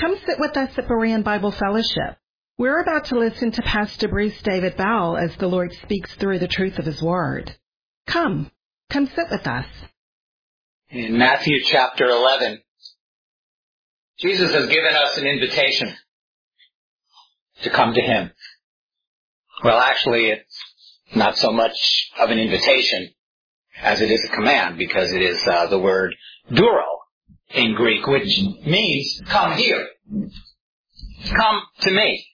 Come sit with us at Berean Bible Fellowship. We're about to listen to Pastor Bruce David Bowell as the Lord speaks through the truth of His Word. Come sit with us. In Matthew chapter 11, Jesus has given us an invitation to come to Him. Well, actually, it's not so much of an invitation as it is a command, because it is the word duro in Greek, which means come here. Come to me.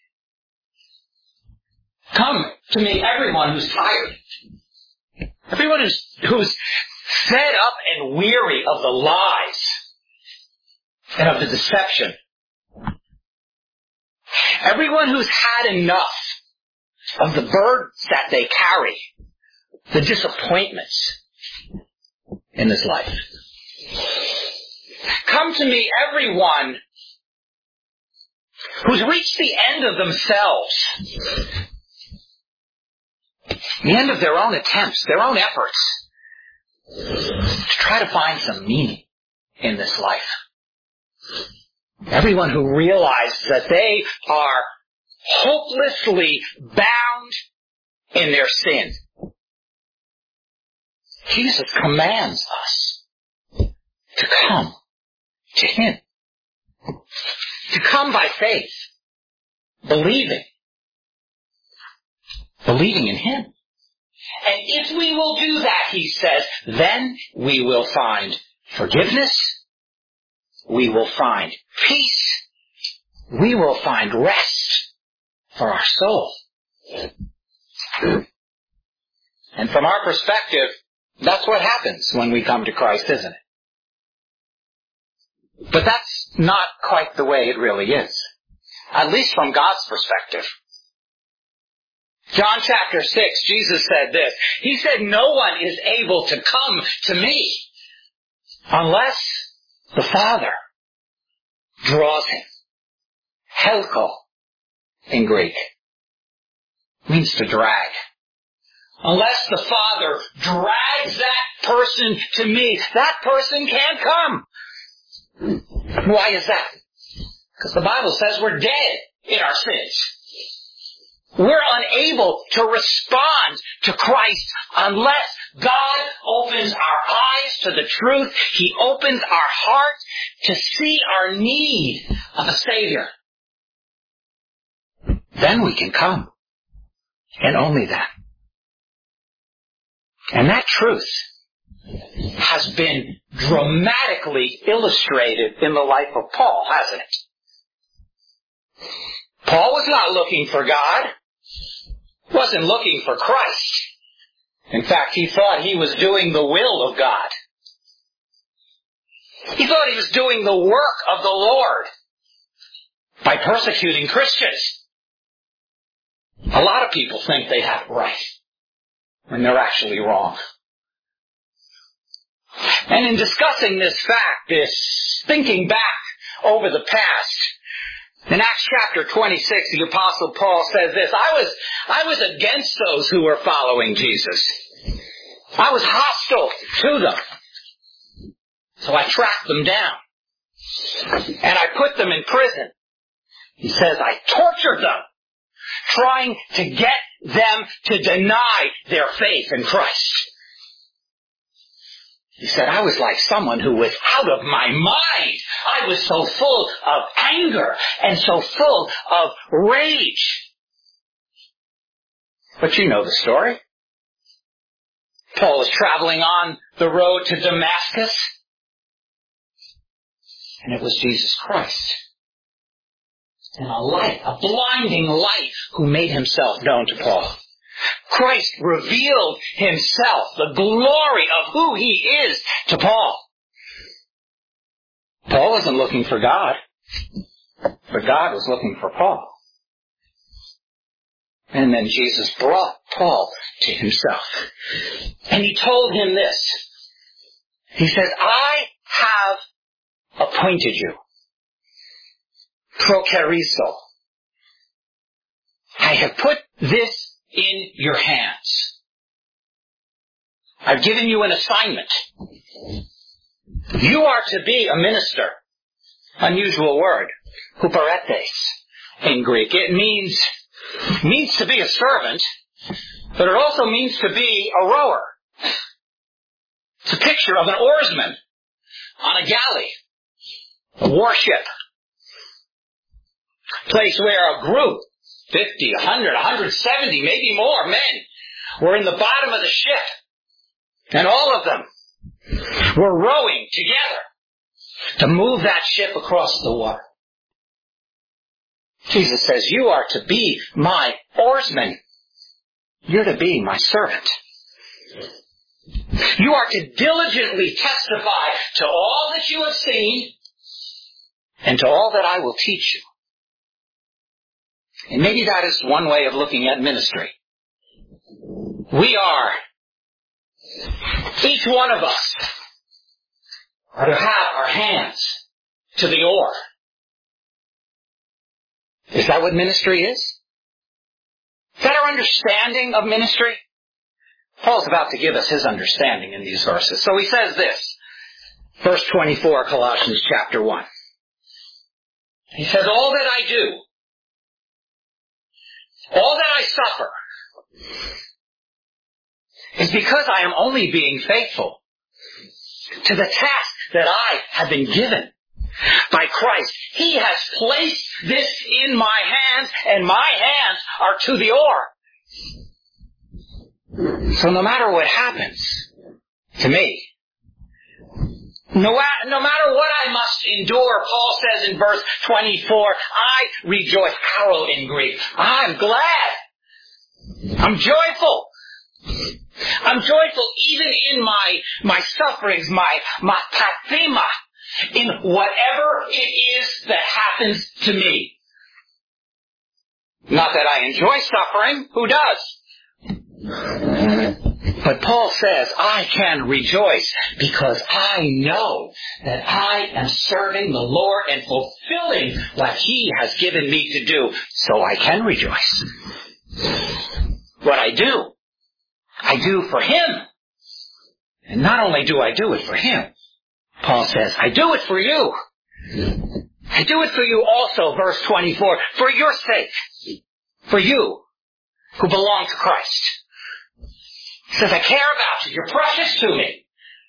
Come to me, everyone who's tired. Everyone who's fed up and weary of the lies and of the deception. Everyone who's had enough of the burdens that they carry, the disappointments in this life. Come to me, everyone who's reached the end of themselves, the end of their own attempts, their own efforts, to try to find some meaning in this life. Everyone who realizes that they are hopelessly bound in their sin. Jesus commands us to come to Him. To come by faith, believing in Him. And if we will do that, He says, then we will find forgiveness, we will find peace, we will find rest for our soul. And from our perspective, that's what happens when we come to Christ, isn't it? But that's not quite the way it really is. At least from God's perspective. John chapter 6, Jesus said this. He said, no one is able to come to me unless the Father draws him. Helko in Greek means to drag. Unless the Father drags that person to me, that person can't come. Why is that? Because the Bible says we're dead in our sins. We're unable to respond to Christ unless God opens our eyes to the truth. He opens our heart to see our need of a Savior. Then we can come. And only that. And that truth has been dramatically illustrated in the life of Paul, hasn't it? Paul was not looking for God. Wasn't looking for Christ. In fact, he thought he was doing the will of God. He thought he was doing the work of the Lord by persecuting Christians. A lot of people think they have it right when they're actually wrong. And in discussing this fact, this thinking back over the past, in Acts chapter 26, the Apostle Paul says this, I was against those who were following Jesus. I was hostile to them. So I tracked them down. And I put them in prison. He says, I tortured them, trying to get them to deny their faith in Christ. He said, I was like someone who was out of my mind. I was so full of anger and so full of rage. But you know the story. Paul is traveling on the road to Damascus. And it was Jesus Christ. In a light, a blinding light, who made himself known to Paul. Christ revealed himself, the glory of who he is, to Paul. Paul wasn't looking for God, but God was looking for Paul. And then Jesus brought Paul to himself. And he told him this. He says, I have appointed you. Prokerizo. I have put this in your hands. I've given you an assignment. You are to be a minister. Unusual word. Huperetes in Greek. It means to be a servant, but it also means to be a rower. It's a picture of an oarsman on a galley, a warship. A place where a group, 50, 100, 170, maybe more men, were in the bottom of the ship. And all of them were rowing together to move that ship across the water. Jesus says, you are to be my oarsman. You're to be my servant. You are to diligently testify to all that you have seen and to all that I will teach you. And maybe that is one way of looking at ministry. We are, each one of us, are to have our hands to the oar. Is that what ministry is? Is that our understanding of ministry? Paul's about to give us his understanding in these verses. So he says this, verse 24, Colossians chapter 1. He says, all that I do, all that I suffer, is because I am only being faithful to the task that I have been given by Christ. He has placed this in my hands, and my hands are to the oar. So no matter what happens to me, no matter what I must endure, Paul says in verse 24, I rejoice. Haro in Greek. I'm glad. I'm joyful. I'm joyful even in my sufferings, my pathema, in whatever it is that happens to me. Not that I enjoy suffering. Who does? But Paul says, I can rejoice because I know that I am serving the Lord and fulfilling what He has given me to do. So I can rejoice. What I do for Him. And not only do I do it for Him, Paul says, I do it for you. I do it for you also, verse 24, for your sake. For you who belong to Christ. He says, I care about you. You're precious to me.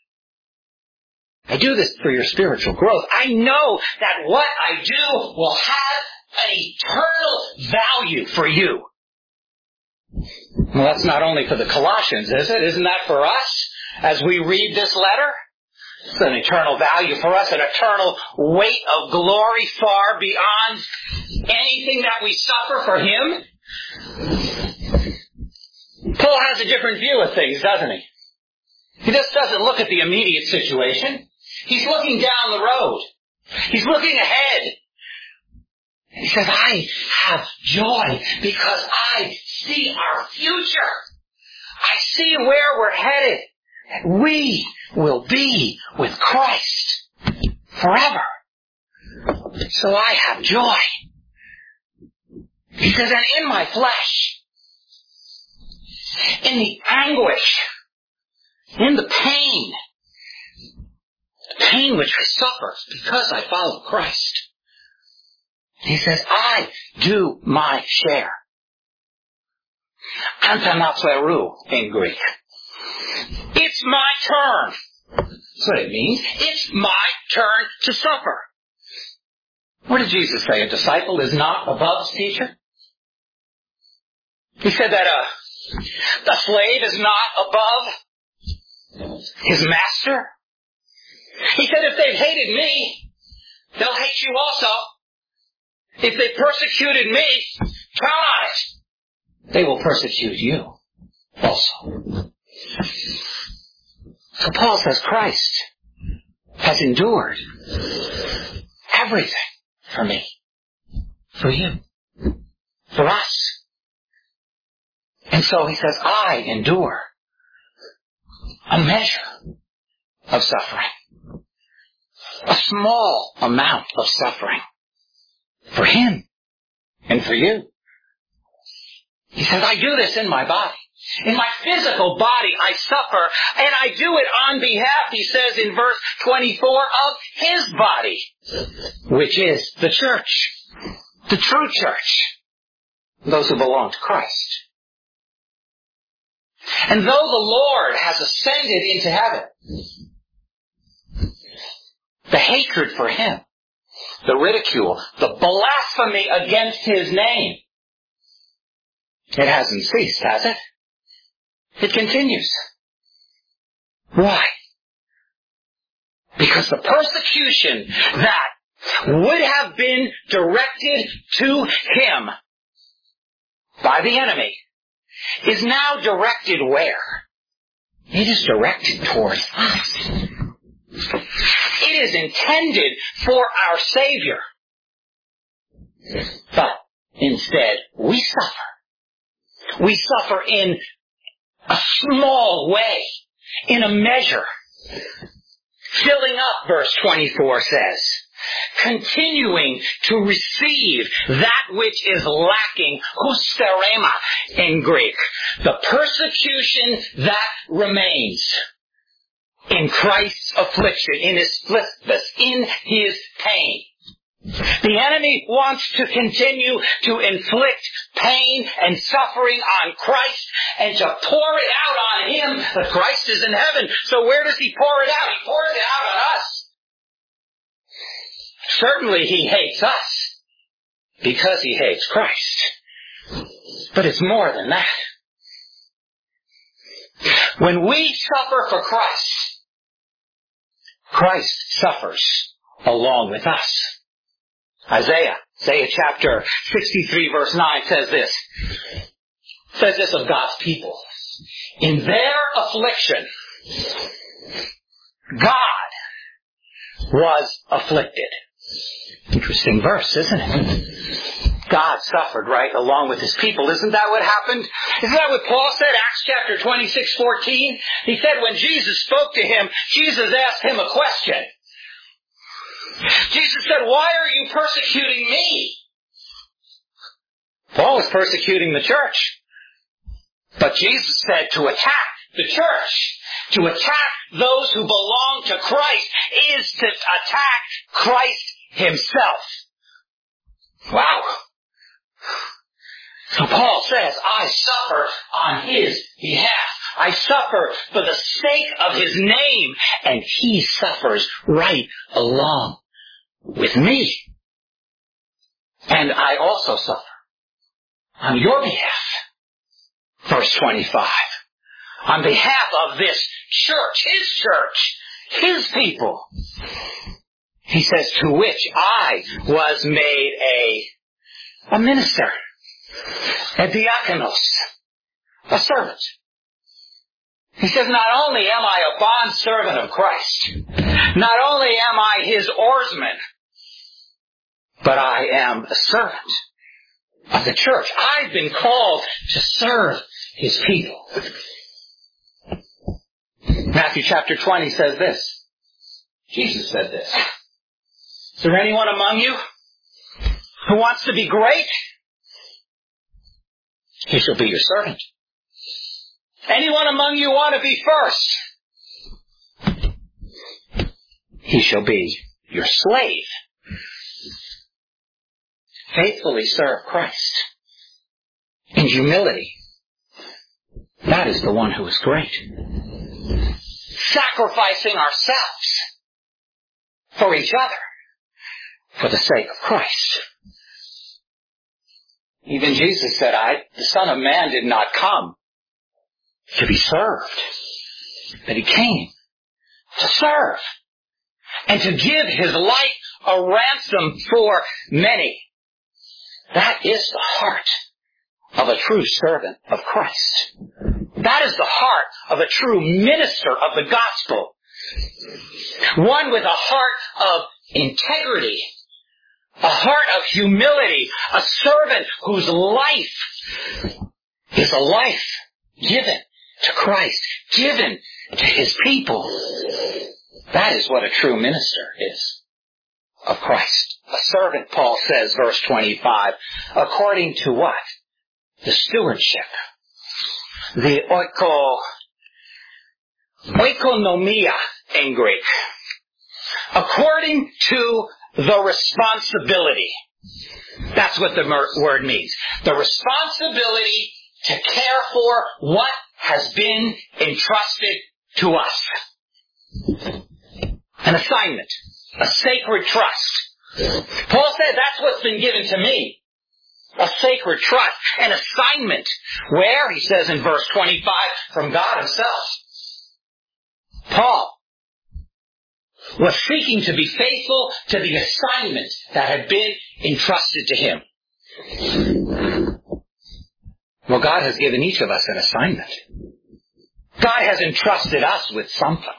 I do this for your spiritual growth. I know that what I do will have an eternal value for you. Well, that's not only for the Colossians, is it? Isn't that for us as we read this letter? It's an eternal value for us, an eternal weight of glory far beyond anything that we suffer for Him. Paul has a different view of things, doesn't he? He just doesn't look at the immediate situation. He's looking down the road. He's looking ahead. He says, I have joy because I see our future. I see where we're headed. We will be with Christ forever. So I have joy. He says, and in my flesh, in the anguish, in the pain which I suffer because I follow Christ. He says, I do my share. Antanapleru in Greek. It's my turn. That's what it means. It's my turn to suffer. What did Jesus say? A disciple is not above his teacher? He said that the slave is not above his master. He said if they've hated me, they'll hate you also. If they persecuted me, count on it. They will persecute you also. So Paul says Christ has endured everything for me, for you, for us. And so he says, I endure a measure of suffering, a small amount of suffering for Him and for you. He says, I do this in my body. In my physical body, I suffer, and I do it on behalf, he says in verse 24, of his body, which is the church, the true church, those who belong to Christ. And though the Lord has ascended into heaven, the hatred for him, the ridicule, the blasphemy against his name, it hasn't ceased, has it? It continues. Why? Because the persecution that would have been directed to him by the enemy is now directed where? It is directed towards us. It is intended for our Savior. But instead, we suffer. We suffer in a small way, in a measure. Filling up, verse 24 says, continuing to receive that which is lacking, husterema in Greek, the persecution that remains in Christ's affliction, in his afflictness, in his pain. The enemy wants to continue to inflict pain and suffering on Christ and to pour it out on him, but Christ is in heaven. So where does he pour it out? He pours it out on us. Certainly he hates us because he hates Christ. But it's more than that. When we suffer for Christ, Christ suffers along with us. Isaiah chapter 63 verse 9 says this of God's people. In their affliction, God was afflicted. Interesting verse, isn't it? God suffered right along with his people. Isn't that what happened? Isn't that what Paul said? Acts chapter 26:14. He said when Jesus spoke to him, Jesus asked him a question. Jesus said, why are you persecuting me? Paul was persecuting the church. But Jesus said to attack the church, to attack those who belong to Christ, is to attack Christ himself. Wow. So Paul says, I suffer on his behalf. I suffer for the sake of his name, and he suffers right along with me. And I also suffer on your behalf. Verse 25. On behalf of this church, his people. He says, to which I was made a minister, a diakonos, a servant. He says, not only am I a bondservant of Christ, not only am I his oarsman, but I am a servant of the church. I've been called to serve his people. Matthew chapter 20 says this. Jesus said this. Is there anyone among you who wants to be great? He shall be your servant. Anyone among you want to be first? He shall be your slave. Faithfully serve Christ in humility. That is the one who is great. Sacrificing ourselves for each other for the sake of Christ. Even Jesus said, the Son of Man did not come to be served, but he came to serve and to give his life a ransom for many. That is the heart of a true servant of Christ. That is the heart of a true minister of the gospel. One with a heart of integrity, a heart of humility, a servant whose life is a life given to Christ, given to his people. That is what a true minister is of Christ. A servant, Paul says, verse 25, according to what? The stewardship the oikonomia in Greek. According to the responsibility. That's what the word means. The responsibility to care for what has been entrusted to us. An assignment. A sacred trust. Paul said that's what's been given to me. A sacred trust. An assignment. Where? He says in verse 25, from God himself. Paul was seeking to be faithful to the assignment that had been entrusted to him. Well, God has given each of us an assignment. God has entrusted us with something.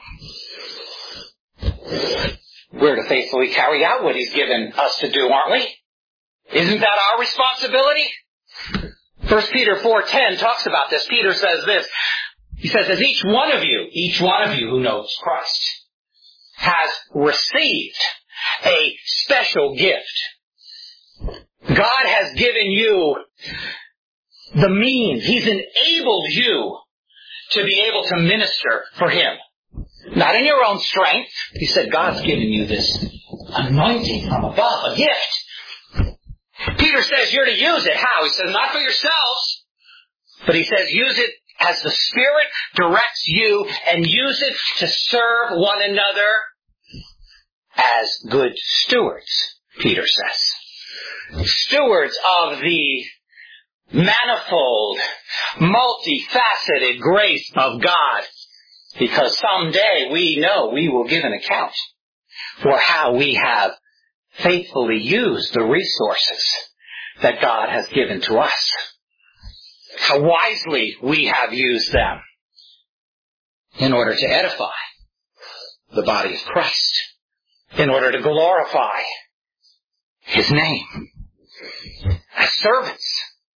We're to faithfully carry out what He's given us to do, aren't we? Isn't that our responsibility? 1 Peter 4:10 talks about this. Peter says this. He says, as each one of you who knows Christ, has received a special gift. God has given you the means. He's enabled you to be able to minister for Him. Not in your own strength. He said God's given you this anointing from above, a gift. Peter says you're to use it. How? He says not for yourselves, but he says use it as the Spirit directs you, and use it to serve one another as good stewards, Peter says. Stewards of the manifold, multifaceted grace of God. Because someday we know we will give an account for how we have faithfully used the resources that God has given to us. How wisely we have used them in order to edify the body of Christ, in order to glorify His name, as servants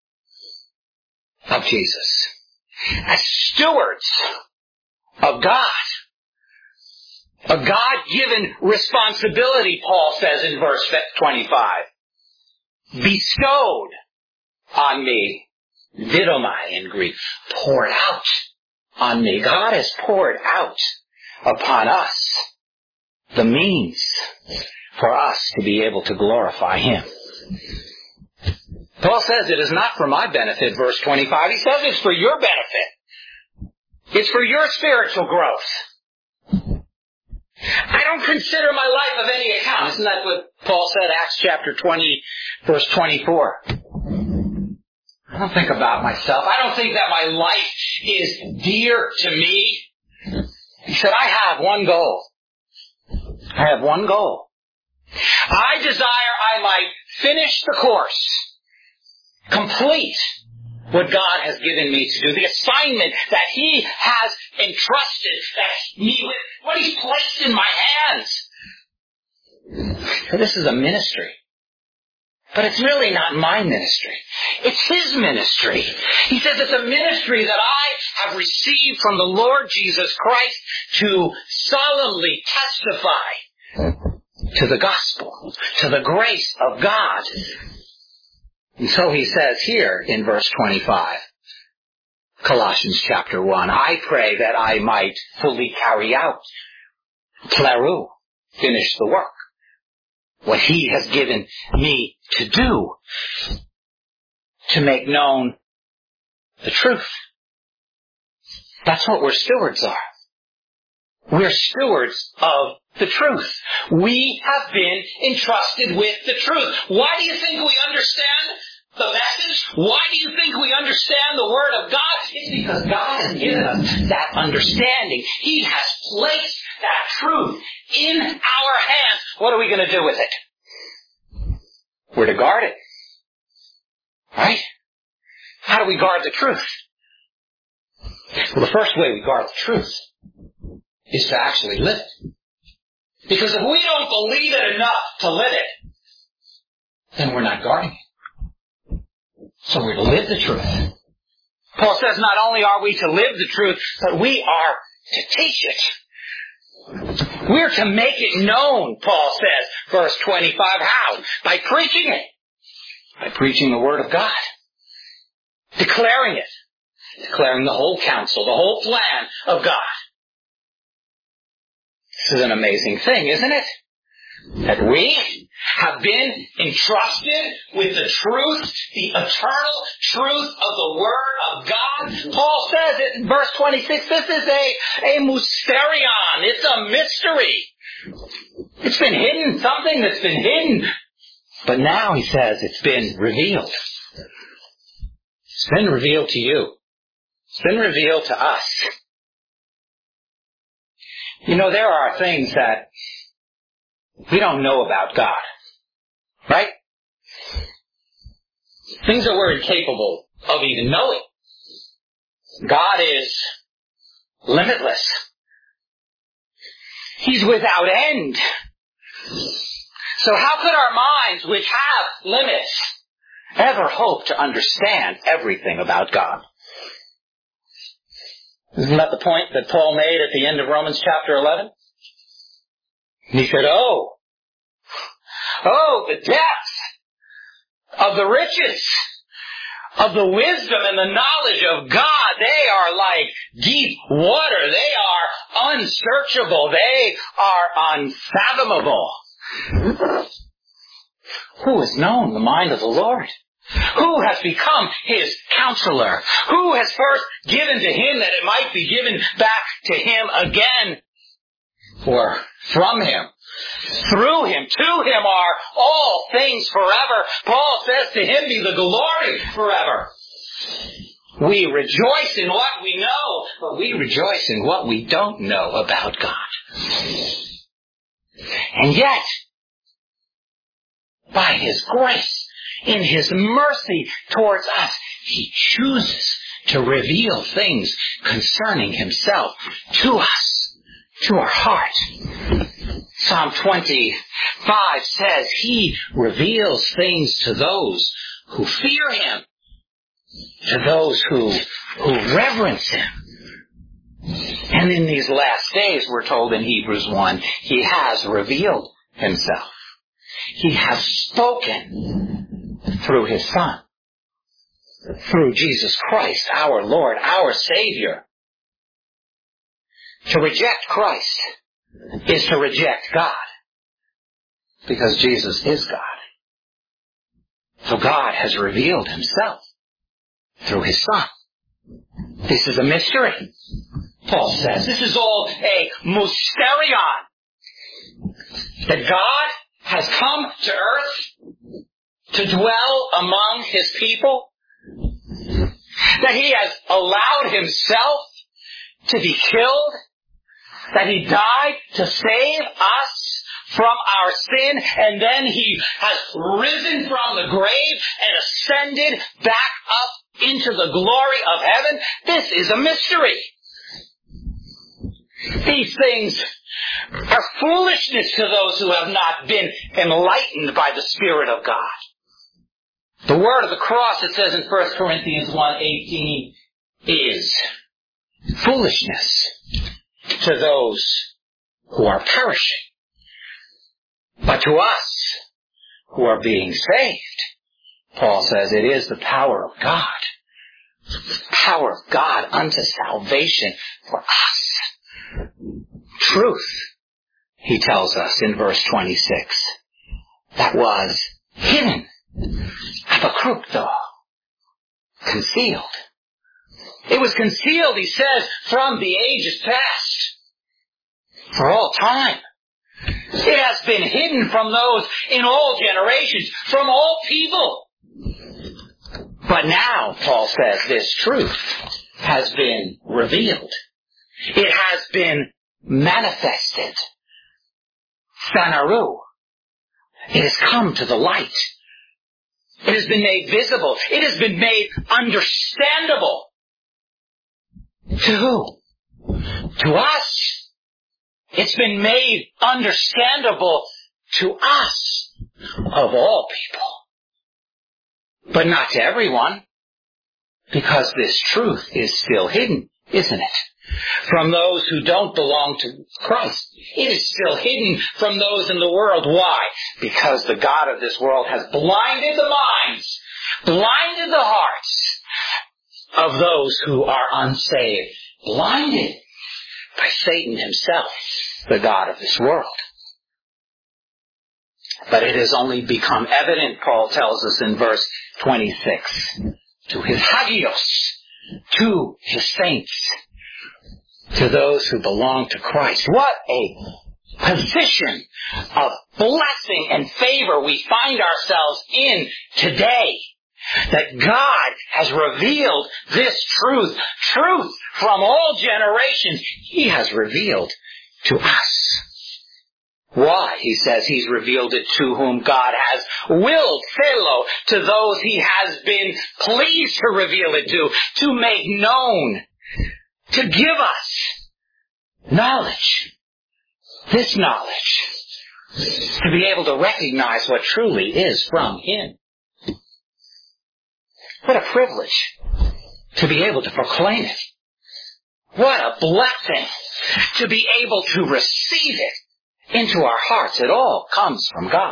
of Jesus, as stewards of God. A God-given responsibility, Paul says in verse 25, bestowed on me. Didomai in Greek, poured out on me. God has poured out upon us the means for us to be able to glorify Him. Paul says it is not for my benefit, verse 25. He says it's for your benefit. It's for your spiritual growth. I don't consider my life of any account. Isn't that what Paul said, Acts chapter 20, verse 24? I don't think about myself. I don't think that my life is dear to me. He said, I have one goal. I have one goal. I desire I might finish the course, complete what God has given me to do, the assignment that He has entrusted me with, what He's placed in my hands. So this is a ministry. But it's really not my ministry. It's His ministry. He says it's a ministry that I have received from the Lord Jesus Christ to solemnly testify to the gospel, to the grace of God. And so he says here in verse 25, Colossians chapter 1, I pray that I might fully carry out, plerou, finish the work, what He has given me to do, to make known the truth. That's what we're stewards of. We're stewards of the truth. We have been entrusted with the truth. Why do you think we understand the message? Why do you think we understand the Word of God? It's because God has given us that understanding. He has placed that truth in our hands. What are we going to do with it? We're to guard it. Right? How do we guard the truth? Well, the first way we guard the truth is to actually live it. Because if we don't believe it enough to live it, then we're not guarding it. So we're to live the truth. Paul says not only are we to live the truth, but we are to teach it. We're to make it known, Paul says, verse 25. How? By preaching it. By preaching the Word of God. Declaring it. declaring the whole counsel, the whole plan of God. This is an amazing thing, isn't it? That we have been entrusted with the truth, the eternal truth of the Word of God. Paul says it in verse 26, this is a mysterion. It's a mystery. It's been hidden, something that's been hidden. But now he says it's been revealed. It's been revealed to you. It's been revealed to us. You know, there are things that we don't know about God. Right? Things that we're incapable of even knowing. God is limitless. He's without end. So how could our minds, which have limits, ever hope to understand everything about God? Isn't that the point that Paul made at the end of Romans chapter 11? He said, oh, the depth of the riches of the wisdom and the knowledge of God. They are like deep water. They are unsearchable. They are unfathomable. Who has known the mind of the Lord? Who has become his counselor? Who has first given to him that it might be given back to him again? For from him, through him, to him are all things forever. Paul says to him be the glory forever. We rejoice in what we know, but we rejoice in what we don't know about God. And yet, by his grace, in his mercy towards us, he chooses to reveal things concerning himself to us, to our heart. Psalm 25 says he reveals things to those who fear him, to those who reverence him. And in these last days, we're told in Hebrews 1, he has revealed himself. He has spoken through his Son, through Jesus Christ, our Lord, our Savior. To reject Christ is to reject God, because Jesus is God. So God has revealed himself through his Son. This is a mystery, Paul says. This is all a mysterion. That God has come to earth to dwell among his people. That he has allowed himself to be killed. That he died to save us from our sin. And then he has risen from the grave and ascended back up into the glory of heaven. This is a mystery. These things are foolishness to those who have not been enlightened by the Spirit of God. The word of the cross, it says in 1 Corinthians 1:18, is foolishness to those who are perishing. But to us who are being saved, Paul says it is the power of God. The power of God unto salvation for us. Truth, he tells us in verse 26, that was hidden, apokrypto, concealed. It was concealed, he says, from the ages past, for all time. It has been hidden from those in all generations, from all people. But now, Paul says, this truth has been revealed. It has been manifested. Phanaru. It has come to the light. It has been made visible. It has been made understandable. To who? To us. It's been made understandable to us, of all people. But not to everyone, because this truth is still hidden, isn't it? From those who don't belong to Christ. It is still hidden from those in the world. Why? Because the God of this world has blinded the minds, blinded the hearts of those who are unsaved, blinded by Satan himself, the god of this world. But it has only become evident, Paul tells us in verse 26, to his hagios, to his saints, to those who belong to Christ. What a position of blessing and favor we find ourselves in today. That God has revealed this truth from all generations. He has revealed to us. Why? He says he's revealed it to whom God has willed, philo, to those he has been pleased to reveal it to make known, to give us knowledge. This knowledge, to be able to recognize what truly is from him. What a privilege to be able to proclaim it. What a blessing to be able to receive it into our hearts. It all comes from God.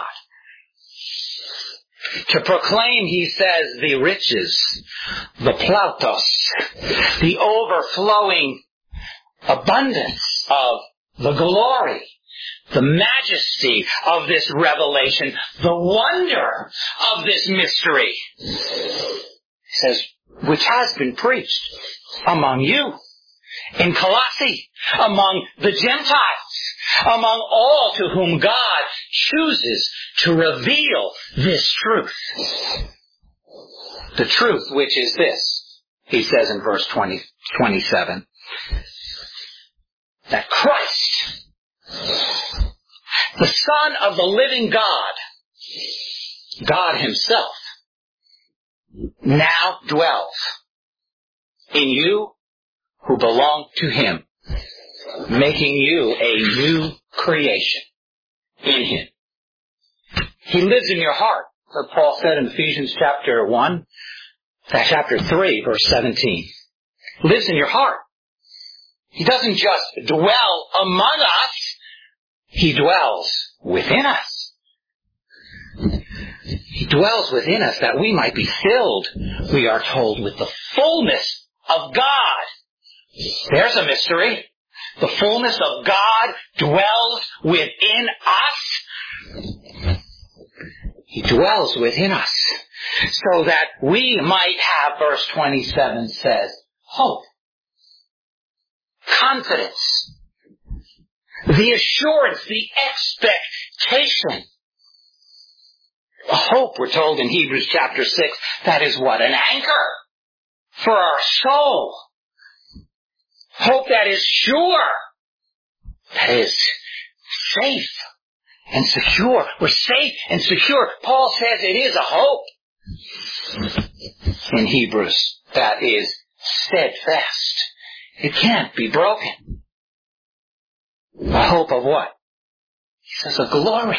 To proclaim, he says, the riches, the plautos, the overflowing abundance of the glory, the majesty of this revelation, the wonder of this mystery. He says, which has been preached among you, in Colossae, among the Gentiles, among all to whom God chooses to reveal this truth. The truth which is this, he says in verse 27, that Christ, the Son of the living God, God himself, now dwells in you who belong to him, making you a new creation in him. He lives in your heart, as Paul said in Ephesians chapter 1, chapter 3, verse 17. Lives in your heart. He doesn't just dwell among us, he dwells within us. He dwells within us that we might be filled, we are told, with the fullness of God. There's a mystery. The fullness of God dwells within us. He dwells within us so that we might have, verse 27 says, hope, confidence, the assurance, the expectation. A hope, we're told in Hebrews chapter 6, that is what? An anchor for our soul. Hope that is sure. That is safe and secure. We're safe and secure. Paul says it is a hope in Hebrews that is steadfast. It can't be broken. A hope of what? He says of glory.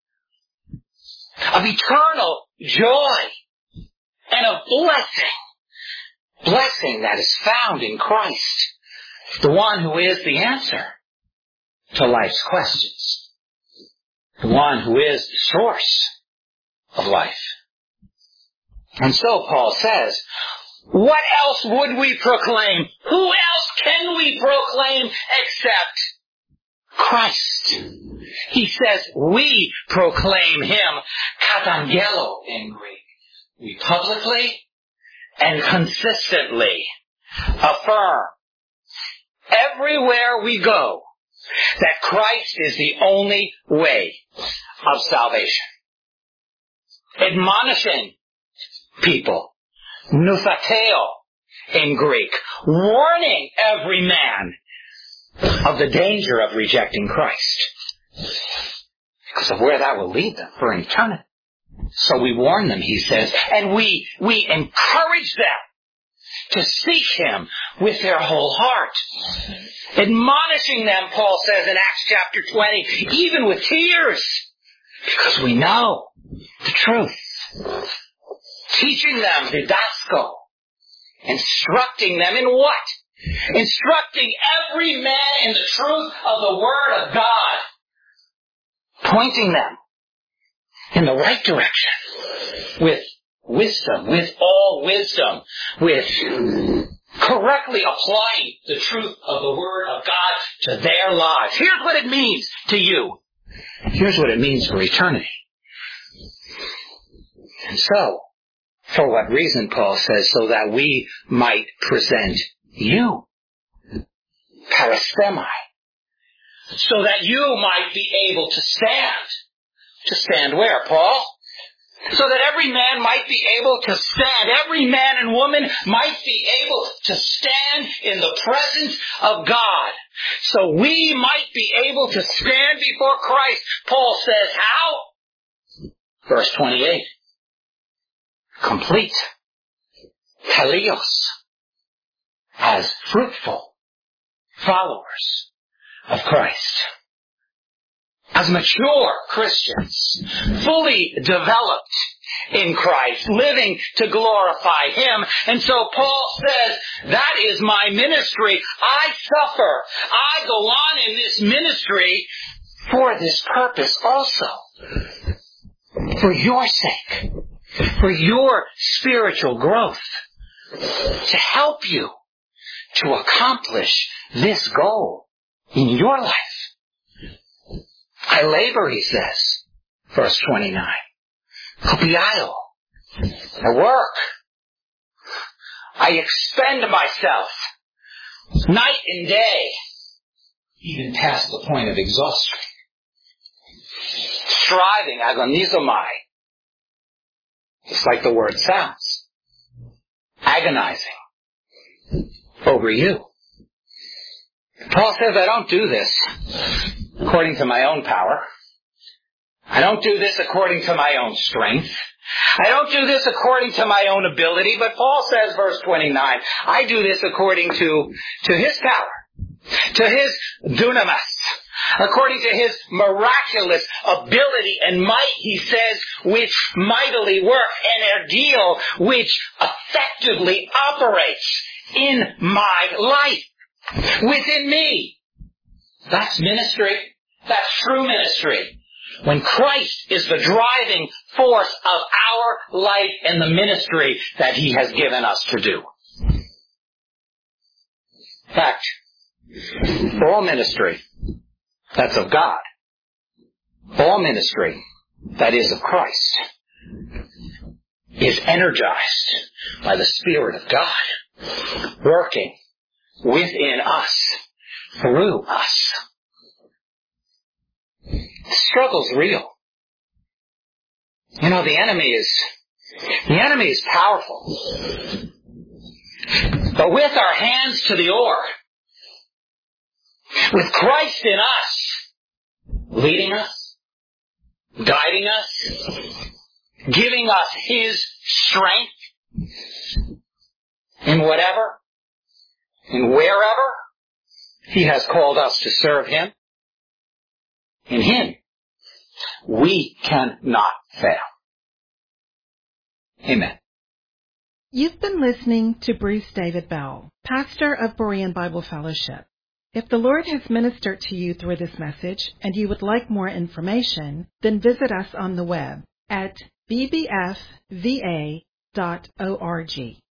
Of eternal joy. And of blessing. Blessing that is found in Christ. The one who is the answer to life's questions. The one who is the source of life. And so Paul says, what else would we proclaim? Who else can we proclaim except Christ? He says we proclaim him, katangelo in Greek. We publicly and consistently affirm everywhere we go that Christ is the only way of salvation. Admonishing people, nuthateo in Greek, warning every man of the danger of rejecting Christ. Because of where that will lead them for eternity. So we warn them, he says, and we encourage them to seek him with their whole heart. Admonishing them, Paul says in Acts chapter 20, even with tears, because we know the truth. Teaching them, didasko, instructing them in what? Instructing every man in the truth of the Word of God. Pointing them in the right direction with wisdom, with all all wisdom, with correctly applying the truth of the Word of God to their lives. Here's what it means to you. Here's what it means for eternity. And so, for what reason, Paul says, so that we might present you, parasthemi, so that you might be able to stand. To stand where, Paul? So that every man might be able to stand. Every man and woman might be able to stand in the presence of God. So we might be able to stand before Christ. Paul says, how? Verse 28. Complete. Telios. As fruitful followers of Christ. As mature Christians, fully developed in Christ, living to glorify Him. And so Paul says, that is my ministry. I suffer. I go on in this ministry for this purpose also. For your sake. For your spiritual growth. To help you to accomplish this goal in your life. I labor, he says, verse 29. Kopiaio. I work. I expend myself night and day, even past the point of exhaustion. Striving, agonizomai. It's like the word sounds. Agonizing over you. Paul says, I don't do this according to my own power. I don't do this according to my own strength. I don't do this according to my own ability. But Paul says, verse 29, I do this according to His power, to His dunamis, according to His miraculous ability and might, he says, which mightily work, and ergeo, which effectively operates in my life, within me. That's ministry. That's true ministry. When Christ is the driving force of our life and the ministry that He has given us to do. In fact, all ministry that's of God, all ministry that is of Christ, is energized by the Spirit of God, working within us, through us. The struggle's real. You know, the enemy is powerful. But with our hands to the oar, with Christ in us, leading us, guiding us, giving us His strength in whatever, in wherever He has called us to serve Him, in Him, we cannot fail. Amen. You've been listening to Bruce David Bell, pastor of Berean Bible Fellowship. If the Lord has ministered to you through this message and you would like more information, then visit us on the web at bbfva.org.